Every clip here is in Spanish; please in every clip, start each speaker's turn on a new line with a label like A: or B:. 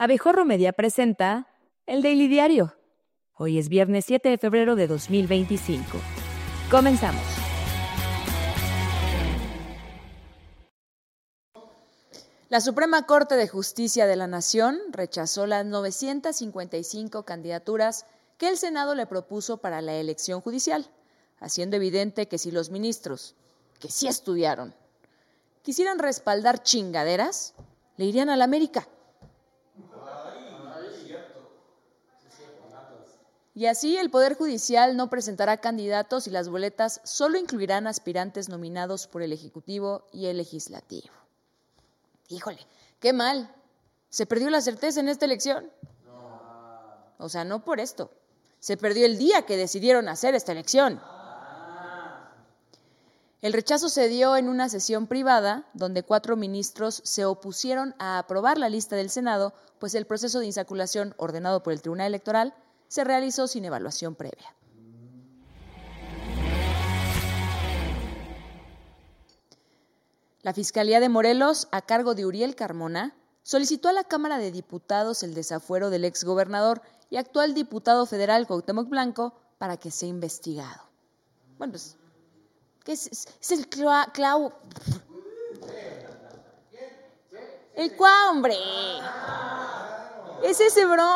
A: Abejorro Media presenta el Daily Diario. Hoy es viernes 7 de febrero de 2025. Comenzamos.
B: La Suprema Corte de Justicia de la Nación rechazó las 955 candidaturas que el Senado le propuso para la elección judicial, haciendo evidente que si los ministros, que sí estudiaron, quisieran respaldar chingaderas, le irían a la América. Y así el Poder Judicial no presentará candidatos y las boletas solo incluirán aspirantes nominados por el Ejecutivo y el Legislativo. Híjole, qué mal. ¿Se perdió la certeza en esta elección? O sea, no por esto. Se perdió el día que decidieron hacer esta elección. El rechazo se dio en una sesión privada donde 4 ministros se opusieron a aprobar la lista del Senado, pues el proceso de insaculación ordenado por el Tribunal Electoral se realizó sin evaluación previa. La Fiscalía de Morelos, a cargo de Uriel Carmona, solicitó a la Cámara de Diputados el desafuero del exgobernador y actual diputado federal Cuauhtémoc Blanco para que sea investigado. Bueno, pues, ¿qué es el Clau? El Cuau, hombre. Es ese bro.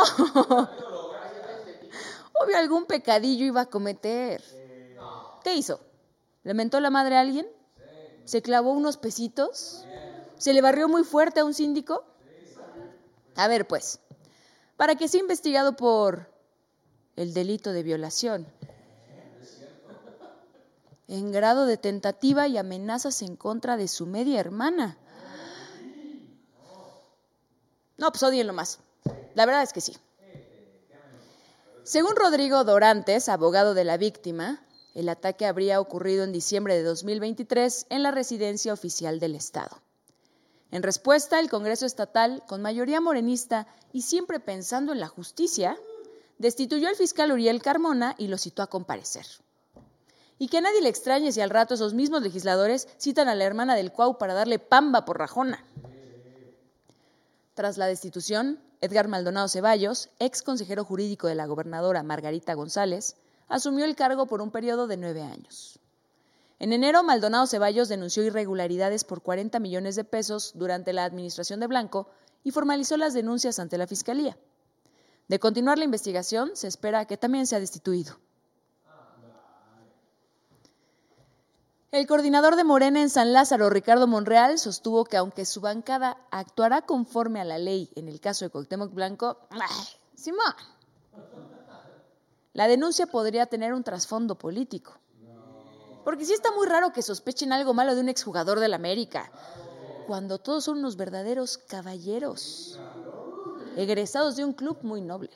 B: Obvio, algún pecadillo iba a cometer. ¿Qué hizo? ¿Le mentó la madre a alguien? ¿Se clavó unos pesitos? ¿Se le barrió muy fuerte a un síndico? A ver, pues, para que sea investigado por el delito de violación, en grado de tentativa y amenazas en contra de su media hermana. No, pues odíenlo más. La verdad es que sí. Según Rodrigo Dorantes, abogado de la víctima, el ataque habría ocurrido en diciembre de 2023 en la residencia oficial del Estado. En respuesta, el Congreso Estatal, con mayoría morenista y siempre pensando en la justicia, destituyó al fiscal Uriel Carmona y lo citó a comparecer. Y que a nadie le extrañe si al rato esos mismos legisladores citan a la hermana del Cuau para darle pamba por rajona. Tras la destitución, Edgar Maldonado Ceballos, ex consejero jurídico de la gobernadora Margarita González, asumió el cargo por un periodo de 9 años. En enero, Maldonado Ceballos denunció irregularidades por 40 millones de pesos durante la administración de Blanco y formalizó las denuncias ante la Fiscalía. De continuar la investigación, se espera que también sea destituido. El coordinador de Morena en San Lázaro, Ricardo Monreal, sostuvo que aunque su bancada actuará conforme a la ley en el caso de Cuauhtémoc Blanco, Simón, la denuncia podría tener un trasfondo político. Porque sí está muy raro que sospechen algo malo de un exjugador del América, cuando todos son unos verdaderos caballeros, egresados de un club muy noble.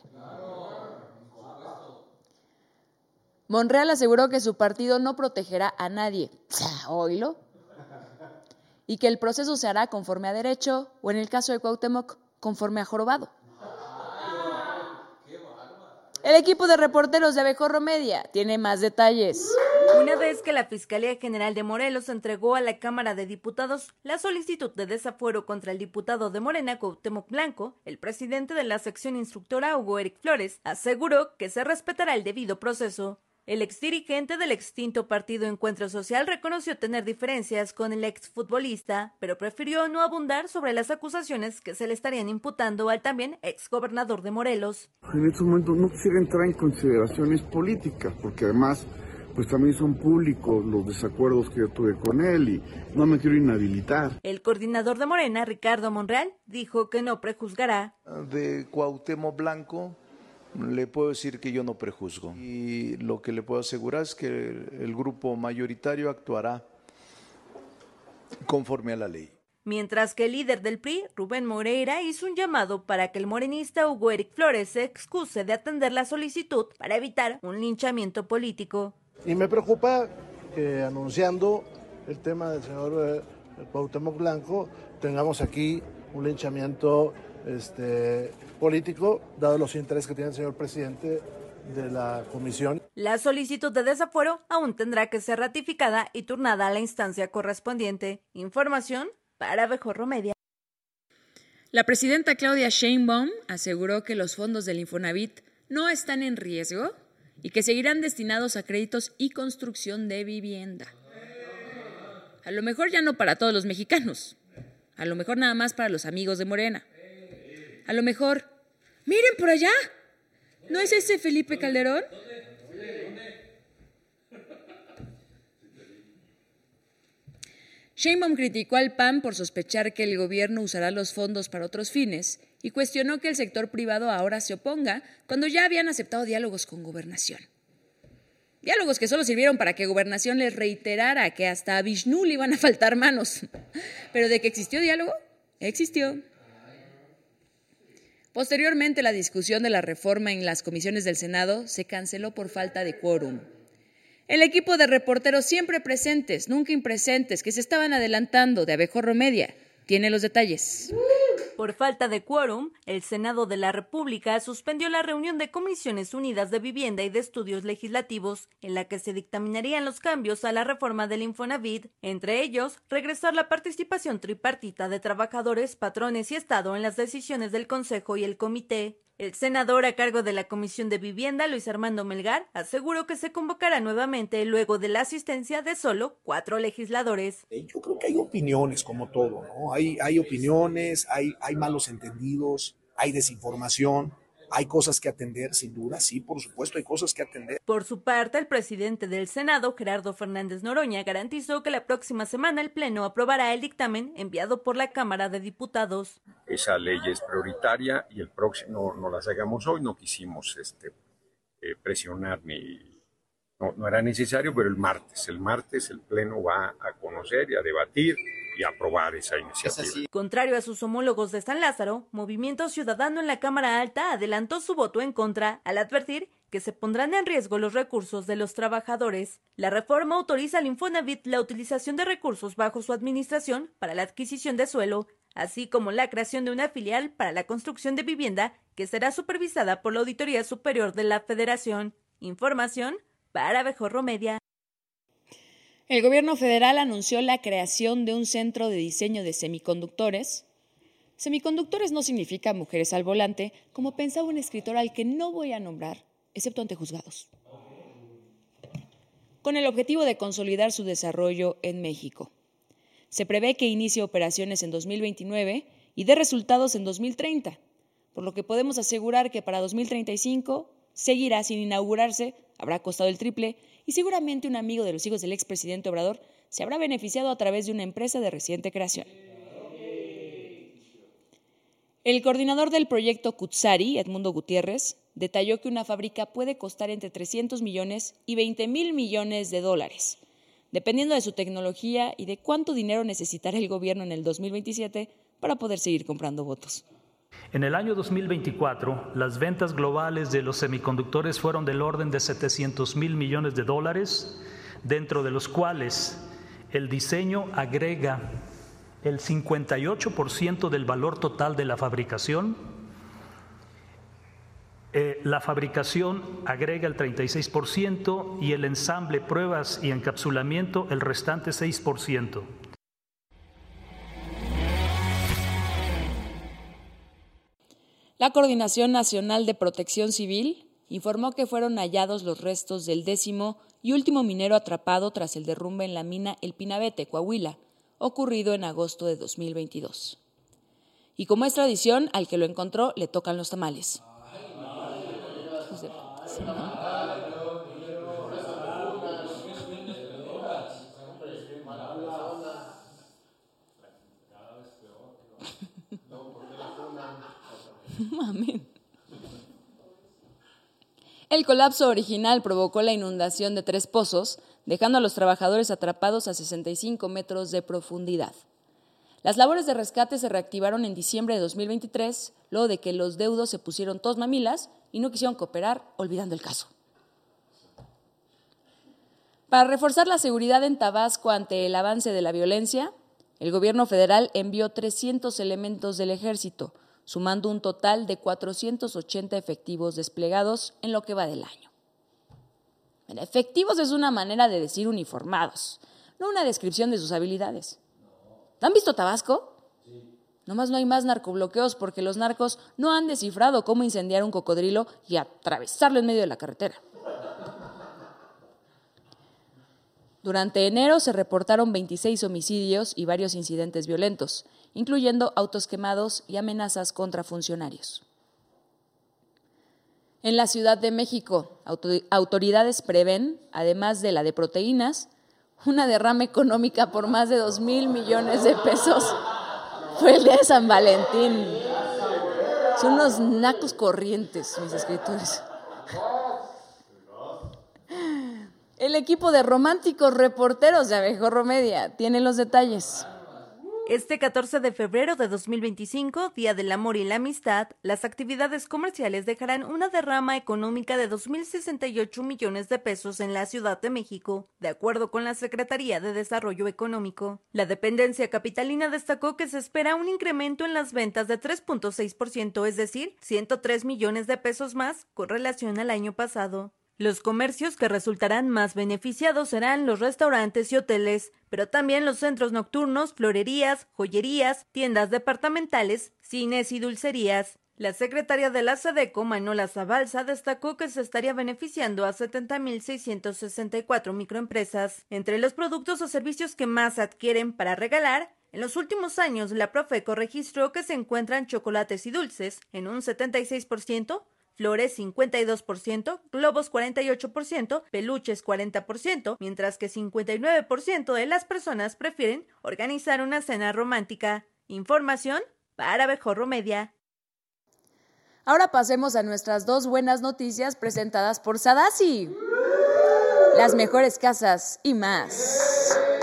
B: Monreal aseguró que su partido no protegerá a nadie, oílo, y que el proceso se hará conforme a derecho o, en el caso de Cuauhtémoc, conforme a jorobado. El equipo de reporteros de Abejorro Media tiene más detalles.
A: Una vez que la Fiscalía General de Morelos entregó a la Cámara de Diputados la solicitud de desafuero contra el diputado de Morena, Cuauhtémoc Blanco, el presidente de la sección instructora, Hugo Eric Flores, aseguró que se respetará el debido proceso. El exdirigente del extinto partido Encuentro Social reconoció tener diferencias con el exfutbolista, pero prefirió no abundar sobre las acusaciones que se le estarían imputando al también exgobernador de Morelos.
C: En este momento no quisiera entrar en consideraciones políticas, porque además pues también son públicos los desacuerdos que yo tuve con él y no me quiero inhabilitar.
A: El coordinador de Morena, Ricardo Monreal, dijo que no prejuzgará.
D: De Cuauhtémoc Blanco, le puedo decir que yo no prejuzgo. Y lo que le puedo asegurar es que el grupo mayoritario actuará conforme a la ley.
A: Mientras que el líder del PRI, Rubén Moreira, hizo un llamado para que el morenista Hugo Eric Flores se excuse de atender la solicitud para evitar un linchamiento político.
E: Y me preocupa que anunciando el tema del señor Cuauhtémoc Blanco tengamos aquí un linchamiento político, dado los intereses que tiene el señor presidente de la comisión.
A: La solicitud de desafuero aún tendrá que ser ratificada y turnada a la instancia correspondiente. Información para Abejorro Media.
B: La presidenta Claudia Sheinbaum aseguró que los fondos del Infonavit no están en riesgo y que seguirán destinados a créditos y construcción de vivienda. A lo mejor ya no para todos los mexicanos, a lo mejor nada más para los amigos de Morena. A lo mejor, miren por allá, ¿no es ese Felipe Calderón? Sheinbaum criticó al PAN por sospechar que el gobierno usará los fondos para otros fines y cuestionó que el sector privado ahora se oponga cuando ya habían aceptado diálogos con Gobernación. Diálogos que solo sirvieron para que Gobernación les reiterara que hasta a Vishnu le iban a faltar manos. Pero de que existió diálogo, existió. Posteriormente, la discusión de la reforma en las comisiones del Senado se canceló por falta de quórum. El equipo de reporteros siempre presentes, nunca impresentes, que se estaban adelantando de Abejorro Media, tiene los detalles.
A: Por falta de quórum, el Senado de la República suspendió la reunión de Comisiones Unidas de Vivienda y de Estudios Legislativos, en la que se dictaminarían los cambios a la reforma del Infonavit, entre ellos, regresar la participación tripartita de trabajadores, patrones y Estado en las decisiones del Consejo y el Comité. El senador a cargo de la Comisión de Vivienda, Luis Armando Melgar, aseguró que se convocará nuevamente luego de la asistencia de solo 4 legisladores.
F: Yo creo que hay opiniones como todo, ¿no? Hay opiniones, hay malos entendidos, hay desinformación, hay cosas que atender, sin duda, sí, por supuesto, hay cosas que atender.
A: Por su parte, el presidente del Senado, Gerardo Fernández Noroña, garantizó que la próxima semana el Pleno aprobará el dictamen enviado por la Cámara de Diputados.
G: Esa ley es prioritaria y el próximo no las hagamos hoy, no quisimos presionar no era necesario, pero el martes el Pleno va a conocer y a debatir y aprobar esa iniciativa.
A: Contrario a sus homólogos de San Lázaro, Movimiento Ciudadano en la Cámara Alta adelantó su voto en contra al advertir que se pondrán en riesgo los recursos de los trabajadores. La reforma autoriza al Infonavit la utilización de recursos bajo su administración para la adquisición de suelo, así como la creación de una filial para la construcción de vivienda que será supervisada por la Auditoría Superior de la Federación. Información para Abejorro Media.
B: El gobierno federal anunció la creación de un centro de diseño de semiconductores. Semiconductores no significa mujeres al volante, como pensaba un escritor al que no voy a nombrar, excepto ante juzgados, con el objetivo de consolidar su desarrollo en México. Se prevé que inicie operaciones en 2029 y dé resultados en 2030, por lo que podemos asegurar que para 2035 seguirá sin inaugurarse, habrá costado el triple y seguramente un amigo de los hijos del expresidente Obrador se habrá beneficiado a través de una empresa de reciente creación. El coordinador del proyecto Cutzari, Edmundo Gutiérrez, detalló que una fábrica puede costar entre 300 millones y 20,000 millones de dólares, dependiendo de su tecnología y de cuánto dinero necesitará el gobierno en el 2027 para poder seguir comprando votos.
H: En el año 2024, las ventas globales de los semiconductores fueron del orden de 700,000 millones de dólares, dentro de los cuales el diseño agrega el 58% del valor total de la fabricación, la fabricación agrega el 36% y el ensamble, pruebas y encapsulamiento el restante 6%.
B: La Coordinación Nacional de Protección Civil informó que fueron hallados los restos del 10º y último minero atrapado tras el derrumbe en la mina El Pinabete, Coahuila, ocurrido en agosto de 2022. Y como es tradición, al que lo encontró le tocan los tamales. Amén. El colapso original provocó la inundación de 3 pozos, dejando a los trabajadores atrapados a 65 metros de profundidad. Las labores de rescate se reactivaron en diciembre de 2023, luego de que los deudos se pusieron todos mamilas y no quisieron cooperar, olvidando el caso. Para reforzar la seguridad en Tabasco ante el avance de la violencia, el gobierno federal envió 300 elementos del ejército, sumando un total de 480 efectivos desplegados en lo que va del año. Efectivos es una manera de decir uniformados, no una descripción de sus habilidades. ¿Han visto Tabasco? Nomás no hay más narcobloqueos porque los narcos no han descifrado cómo incendiar un cocodrilo y atravesarlo en medio de la carretera. Durante enero se reportaron 26 homicidios y varios incidentes violentos, incluyendo autos quemados y amenazas contra funcionarios. En la Ciudad de México, autoridades prevén, además de la de proteínas, una derrama económica por más de 2,000 millones de pesos. Fue el día de San Valentín. Son unos nacos corrientes, mis escritores. El equipo de románticos reporteros de Abejorro Media tiene los detalles.
A: Este 14 de febrero de 2025, Día del Amor y la Amistad, las actividades comerciales dejarán una derrama económica de 2,068 millones de pesos en la Ciudad de México, de acuerdo con la Secretaría de Desarrollo Económico. La dependencia capitalina destacó que se espera un incremento en las ventas de 3.6%, es decir, 103 millones de pesos más con relación al año pasado. Los comercios que resultarán más beneficiados serán los restaurantes y hoteles, pero también los centros nocturnos, florerías, joyerías, tiendas departamentales, cines y dulcerías. La secretaria de la SEDECO, Manola Zabalza, destacó que se estaría beneficiando a 70,664 microempresas. Entre los productos o servicios que más adquieren para regalar, en los últimos años la Profeco registró que se encuentran chocolates y dulces en un 76%, flores 52%, globos 48%, peluches 40%, mientras que 59% de las personas prefieren organizar una cena romántica. Información para Abejorro Media.
B: Ahora pasemos a nuestras dos buenas noticias presentadas por Sadasi. Las mejores casas y más.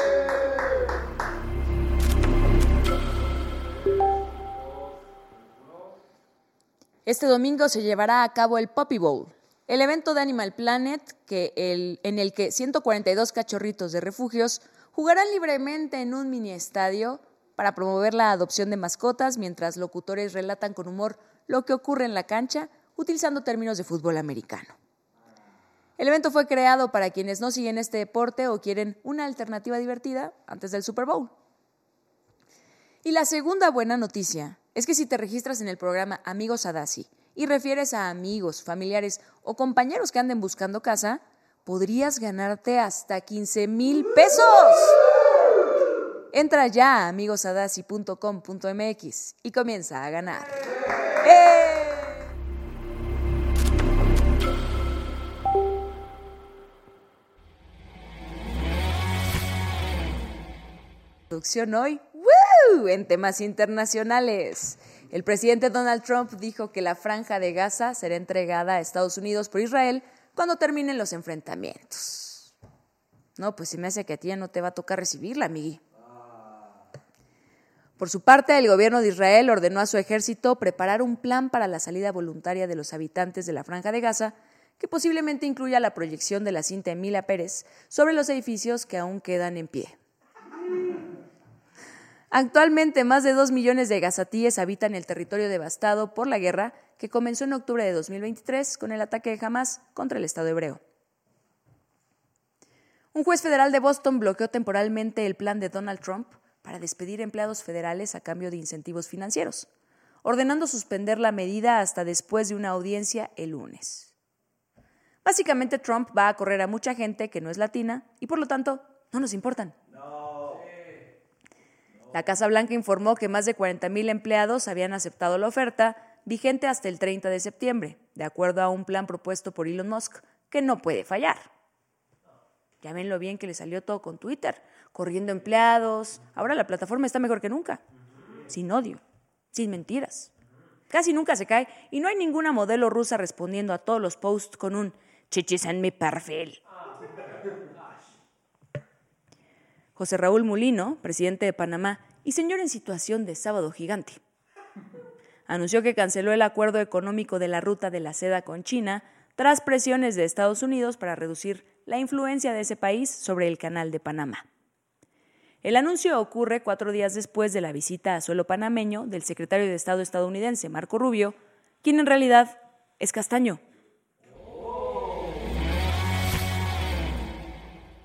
B: Este domingo se llevará a cabo el Puppy Bowl, el evento de Animal Planet en el que 142 cachorritos de refugios jugarán libremente en un mini estadio para promover la adopción de mascotas mientras locutores relatan con humor lo que ocurre en la cancha utilizando términos de fútbol americano. El evento fue creado para quienes no siguen este deporte o quieren una alternativa divertida antes del Super Bowl. Y la segunda buena noticia es que si te registras en el programa Amigos Sadasi y refieres a amigos, familiares o compañeros que anden buscando casa, podrías ganarte hasta 15,000 pesos. Entra ya a amigosadasi.com.mx y comienza a ganar. Producción hoy, en temas internacionales. El presidente Donald Trump dijo que la franja de Gaza será entregada a Estados Unidos por Israel cuando terminen los enfrentamientos. No, pues se me hace que a ti ya no te va a tocar recibirla, amigui. Por su parte, el gobierno de Israel ordenó a su ejército preparar un plan para la salida voluntaria de los habitantes de la franja de Gaza, que posiblemente incluya la proyección de la cinta Emilia Pérez sobre los edificios que aún quedan en pie. Actualmente, más de 2 millones de gazatíes habitan el territorio devastado por la guerra que comenzó en octubre de 2023 con el ataque de Hamás contra el Estado hebreo. Un juez federal de Boston bloqueó temporalmente el plan de Donald Trump para despedir empleados federales a cambio de incentivos financieros, ordenando suspender la medida hasta después de una audiencia el lunes. Básicamente, Trump va a correr a mucha gente que no es latina y, por lo tanto, no nos importan. La Casa Blanca informó que más de 40,000 empleados habían aceptado la oferta, vigente hasta el 30 de septiembre, de acuerdo a un plan propuesto por Elon Musk, que no puede fallar. Ya ven lo bien que le salió todo con Twitter, corriendo empleados. Ahora la plataforma está mejor que nunca, sin odio, sin mentiras. Casi nunca se cae y no hay ninguna modelo rusa respondiendo a todos los posts con un chichis en mi perfil. José Raúl Mulino, presidente de Panamá y señor en situación de sábado gigante, anunció que canceló el acuerdo económico de la ruta de la seda con China tras presiones de Estados Unidos para reducir la influencia de ese país sobre el Canal de Panamá. El anuncio ocurre 4 días después de la visita a suelo panameño del secretario de Estado estadounidense, Marco Rubio, quien en realidad es castaño.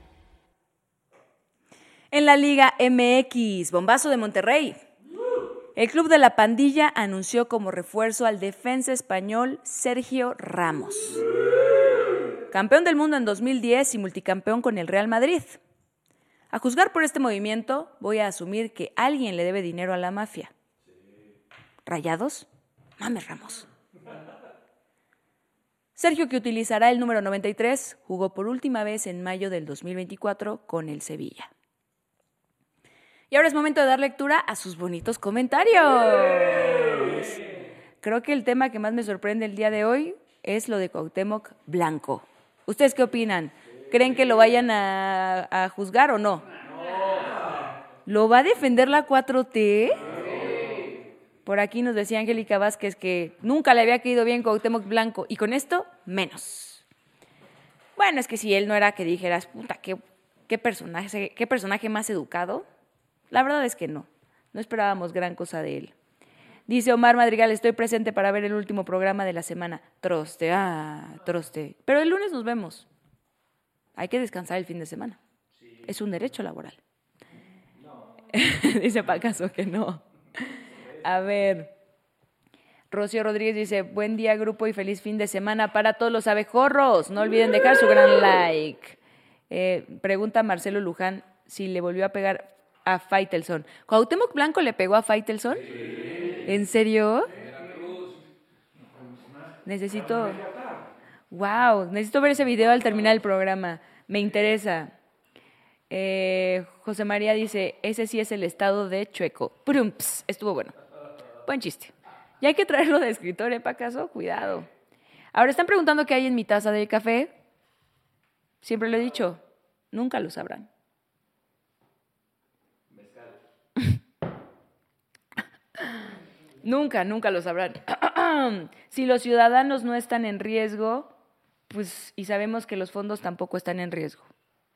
B: En la Liga MX, bombazo de Monterrey. El club de la pandilla anunció como refuerzo al defensa español Sergio Ramos. Campeón del mundo en 2010 y multicampeón con el Real Madrid. A juzgar por este movimiento, voy a asumir que alguien le debe dinero a la mafia. ¿Rayados? Mames, Ramos. Sergio, que utilizará el número 93, jugó por última vez en mayo del 2024 con el Sevilla. Y ahora es momento de dar lectura a sus bonitos comentarios. Creo que el tema que más me sorprende el día de hoy es lo de Cuauhtémoc Blanco. ¿Ustedes qué opinan? ¿Creen que lo vayan a juzgar o no? ¿Lo va a defender la 4T? Por aquí nos decía Angélica Vázquez que nunca le había caído bien Cuauhtémoc Blanco y con esto, menos. Bueno, es que si él no era que dijeras, puta, qué personaje más educado. La verdad es que no esperábamos gran cosa de él. Dice Omar Madrigal, estoy presente para ver el último programa de la semana. Troste. Pero el lunes nos vemos. Hay que descansar el fin de semana. Sí. Es un derecho laboral. No. Dice Pacaso que no. A ver. Rocío Rodríguez dice, buen día grupo y feliz fin de semana para todos los abejorros. No olviden dejar su gran like. Pregunta Marcelo Luján si le volvió a pegar a Faitelson. ¿Cuauhtémoc Blanco le pegó a Faitelson? Sí. ¿En serio? Necesito ver ese video al terminar el programa. Me interesa. José María dice, ese sí es el estado de Chueco. Prumps. Estuvo bueno. Buen chiste. Y hay que traerlo de escritor, ¿para acaso? Cuidado. Ahora están preguntando qué hay en mi taza de café. Siempre lo he dicho, nunca lo sabrán. Nunca lo sabrán. Si los ciudadanos no están en riesgo, pues, y sabemos que los fondos tampoco están en riesgo.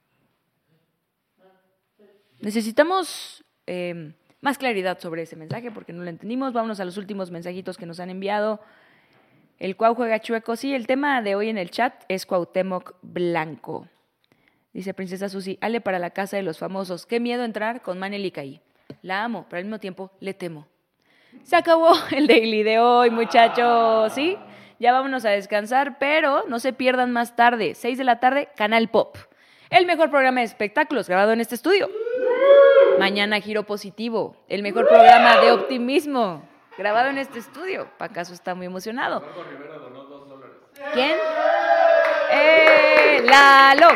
B: Necesitamos más claridad sobre ese mensaje porque no lo entendimos. Vámonos a los últimos mensajitos que nos han enviado. El Cuau juega chueco. Sí, el tema de hoy en el chat es Cuauhtémoc Blanco. Dice Princesa Susi, ale para la casa de los famosos. Qué miedo entrar con Manel y Caí. La amo, pero al mismo tiempo le temo. Se acabó el daily de hoy, muchachos, ¿sí? Ya vámonos a descansar, pero no se pierdan más tarde, 6 de la tarde, Canal Pop. El mejor programa de espectáculos grabado en este estudio. Mañana Giro Positivo, el mejor programa de optimismo grabado en este estudio. Pacaso está muy emocionado. ¿Quién? Lalo.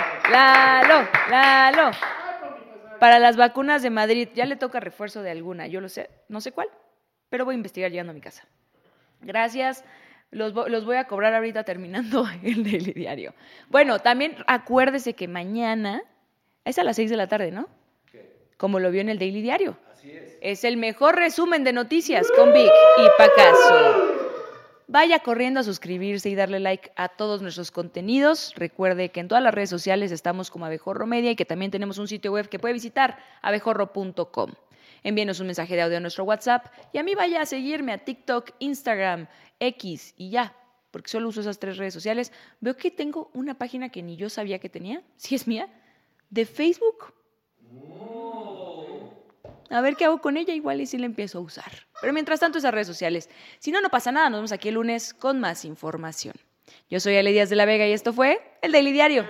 B: Para las vacunas de Madrid, ya le toca refuerzo de alguna, yo lo sé, no sé cuál. Pero voy a investigar llegando a mi casa. Gracias. Los voy a cobrar ahorita terminando el Daily Diario. Bueno, también acuérdese que mañana es a las 6 de la tarde, ¿no? ¿Qué? Como lo vio en el Daily Diario. Así es. Es el mejor resumen de noticias con Vic y Pacaso. Vaya corriendo a suscribirse y darle like a todos nuestros contenidos. Recuerde que en todas las redes sociales estamos como Abejorro Media y que también tenemos un sitio web que puede visitar, abejorro.com. Envíenos un mensaje de audio a nuestro WhatsApp y a mí vaya a seguirme a TikTok, Instagram, X y ya, porque solo uso esas 3 redes sociales. Veo que tengo una página que ni yo sabía que tenía, si es mía, de Facebook. A ver qué hago con ella, igual y si la empiezo a usar. Pero mientras tanto esas redes sociales. Si no, no pasa nada, nos vemos aquí el lunes con más información. Yo soy Ale Díaz de la Vega y esto fue el Daily Diario.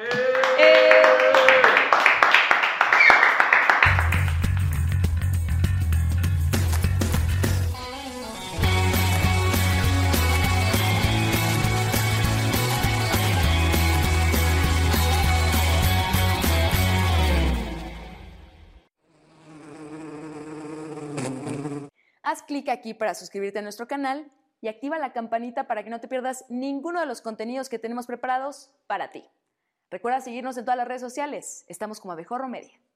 B: Haz clic aquí para suscribirte a nuestro canal y activa la campanita para que no te pierdas ninguno de los contenidos que tenemos preparados para ti. Recuerda seguirnos en todas las redes sociales. Estamos como Abejorro Media.